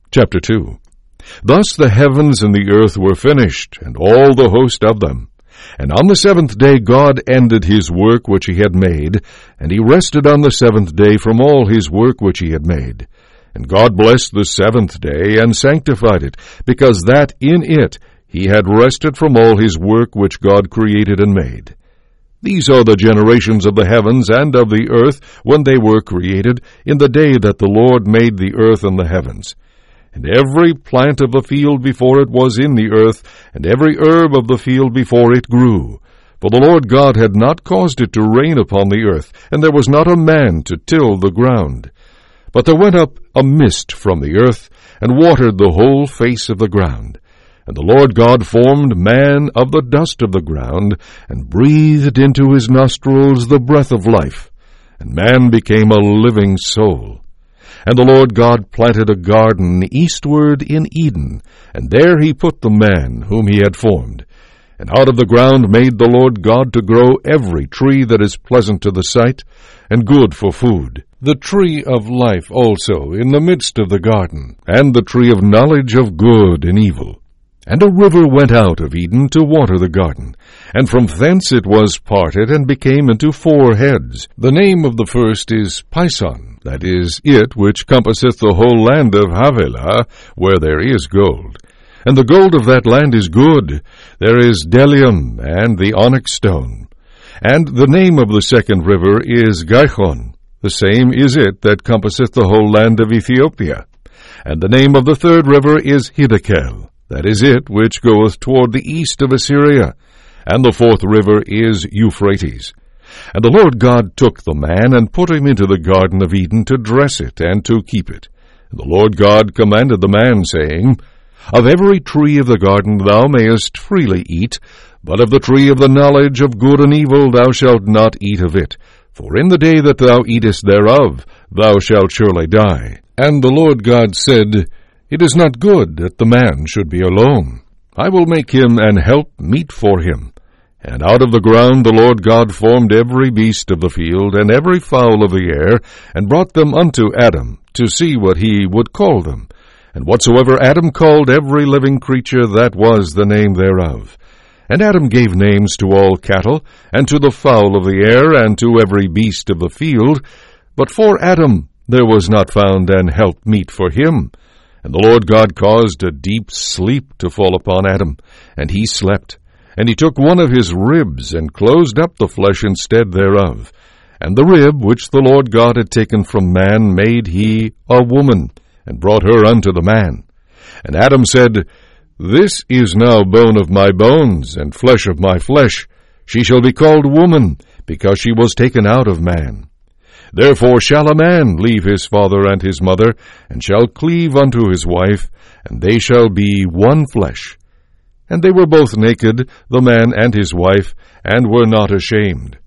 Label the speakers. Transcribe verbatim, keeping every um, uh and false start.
Speaker 1: Chapter two. Thus the heavens and the earth were finished, and all the host of them. And on the seventh day God ended his work which he had made, and he rested on the seventh day from all his work which he had made. And God blessed the seventh day, and sanctified it, because that in it he had rested from all his work which God created and made. These are the generations of the heavens and of the earth when they were created, in the day that the Lord made the earth and the heavens. And every plant of the field before it was in the earth, and every herb of the field before it grew. For the Lord God had not caused it to rain upon the earth, and there was not a man to till the ground. But there went up a mist from the earth, and watered the whole face of the ground. And the Lord God formed man of the dust of the ground, and breathed into his nostrils the breath of life. And man became a living soul. And the Lord God planted a garden eastward in Eden, and there he put the man whom he had formed. And out of the ground made the Lord God to grow every tree that is pleasant to the sight, and good for food, the tree of life also in the midst of the garden, and the tree of knowledge of good and evil. And a river went out of Eden to water the garden, and from thence it was parted, and became into four heads. The name of the first is Pison, that is, it which compasseth the whole land of Havilah, where there is gold. And the gold of that land is good. There is bdellium, and the onyx stone. And the name of the second river is Gihon. The same is it that compasseth the whole land of Ethiopia. And the name of the third river is Hiddekel. That is it which goeth toward the east of Assyria. And the fourth river is Euphrates. And the Lord God took the man, and put him into the garden of Eden to dress it, and to keep it. And the Lord God commanded the man, saying, Of every tree of the garden thou mayest freely eat, but of the tree of the knowledge of good and evil thou shalt not eat of it. For in the day that thou eatest thereof, thou shalt surely die. And the Lord God said, It is not good that the man should be alone. I will make him an help meet for him. And out of the ground the Lord God formed every beast of the field, and every fowl of the air, and brought them unto Adam, to see what he would call them. And whatsoever Adam called every living creature, that was the name thereof. And Adam gave names to all cattle, and to the fowl of the air, and to every beast of the field. But for Adam there was not found an help meet for him. And the Lord God caused a deep sleep to fall upon Adam, and he slept. And he took one of his ribs, and closed up the flesh instead thereof. And the rib which the Lord God had taken from man made he a woman, and brought her unto the man. And Adam said, This is now bone of my bones, and flesh of my flesh. She shall be called woman, because she was taken out of man. Therefore shall a man leave his father and his mother, and shall cleave unto his wife, and they shall be one flesh. And they were both naked, the man and his wife, and were not ashamed.